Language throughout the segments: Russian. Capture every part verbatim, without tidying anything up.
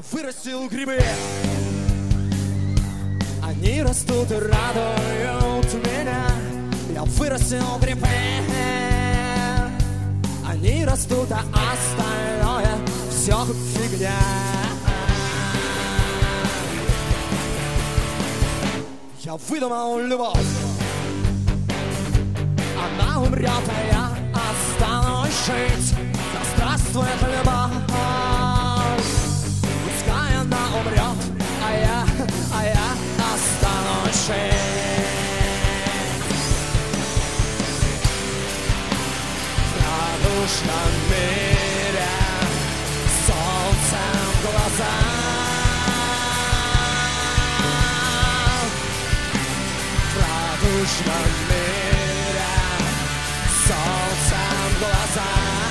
вырастил грибы. Они растут и радуют меня. Я вырастил грибы. Они растут, а остальное все фигня. Я выдумал любовь. Она умрет, а я останусь жить. Да здравствует любовь. Пускай она умрет, а я, а я останусь жить. В радужном мире солнцем в глаза. В радужном мире солнцем в глаза.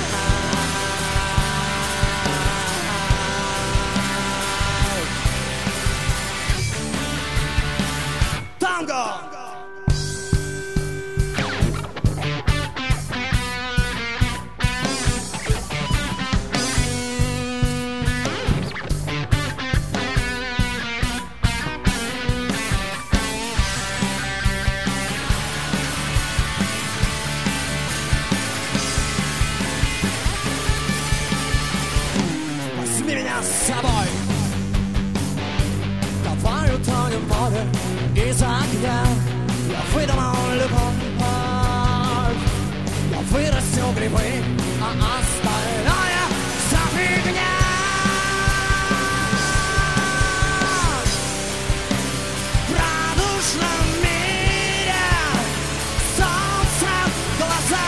Танго! Возьми меня с собой. Давай утонем в море из огня. Я выдумал любовь. Я вырастил грибы, а остальное вся фигня. В радужном мире солнце в глаза.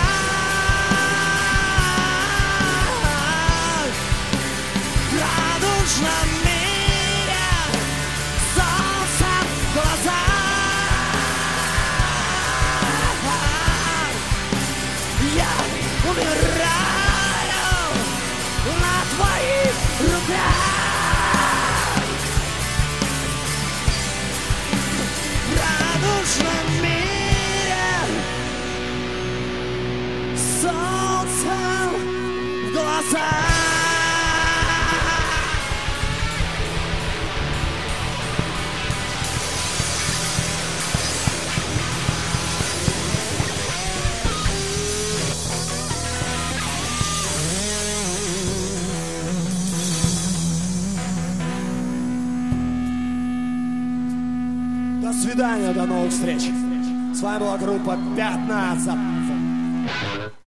В радужном мире солнце в глаза. Я умираю на твоих руках. В радужном мире солнцем в глазах. До свидания, до новых встреч. С вами была группа пятнадцать.